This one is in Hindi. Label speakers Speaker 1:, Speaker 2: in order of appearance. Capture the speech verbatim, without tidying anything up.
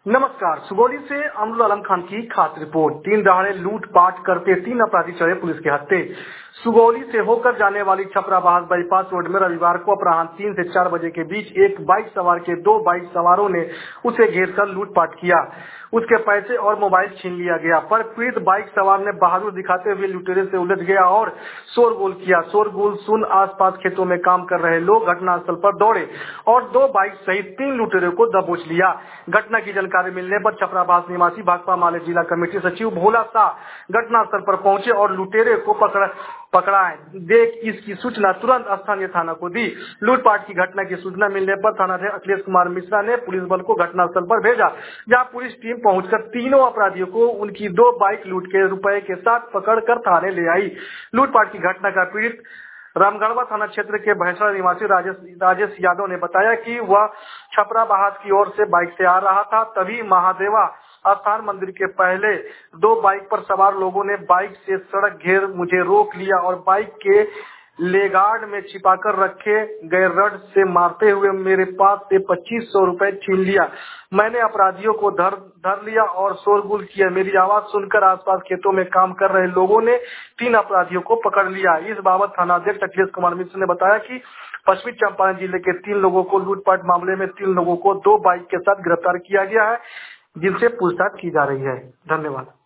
Speaker 1: नमस्कार। सुगौली से अमरुल आलम खान की खास रिपोर्ट। तीन दहाड़े लूटपाट करते तीन अपराधी चढ़े पुलिस के हत्थे। सुगौली से होकर जाने वाली छपरा बहास बाईपास रोड में रविवार को अपराह्न तीन से चार बजे के बीच एक बाइक सवार के दो बाइक सवारों ने उसे घेरकर लूटपाट किया। उसके पैसे और मोबाइल छीन लिया गया, पर पीड़ित बाइक सवार ने बहादुर दिखाते हुए लुटेरे से उलझ गया और शोरगुल किया। शोरगुल सुन आसपास खेतों में काम कर रहे लोग घटनास्थल पर दौड़े और दो बाइक सहित तीन लुटेरों को दबोच लिया। घटना की जानकारी मिलने पर छपरा बहास निवासी भाकपा माले जिला कमेटी सचिव भोला शाह घटनास्थल पर पहुंचे और लुटेरे को पकड़ पकड़ाए देख इसकी सूचना तुरंत स्थानीय थाना को दी। लूटपाट की घटना की सूचना मिलने पर थानाध्यक्ष अखिलेश कुमार मिश्रा ने पुलिस बल को घटनास्थल पर भेजा, जहां पुलिस टीम पहुंचकर तीनों अपराधियों को उनकी दो बाइक लूट के रुपए के साथ पकड़कर थाने ले आई। लूटपाट की घटना का पीड़ित रामगढ़वा थाना क्षेत्र के भैंसड़ा निवासी राजेश राजेश यादव ने बताया कि वह छपरा बहास की ओर से बाइक से आ रहा था, तभी महादेवा स्थान मंदिर के पहले दो बाइक पर सवार लोगों ने बाइक से सड़क घेर मुझे रोक लिया और बाइक के लेगार्ड में छिपाकर रखे गए रड से मारते हुए मेरे पास से पच्चीस सौ रुपए छीन लिया। मैंने अपराधियों को धर धर लिया और शोरगुल किया। मेरी आवाज सुनकर आसपास खेतों में काम कर रहे लोगों ने तीन अपराधियों को पकड़ लिया। इस बाबत थानाध्यक्ष अखिलेश कुमार मिश्र ने बताया कि पश्चिमी चंपारण जिले के तीन लोगों को लूटपाट मामले में तीन लोगों को दो बाइक के साथ गिरफ्तार किया गया है, जिनसे पूछताछ की जा रही है। धन्यवाद।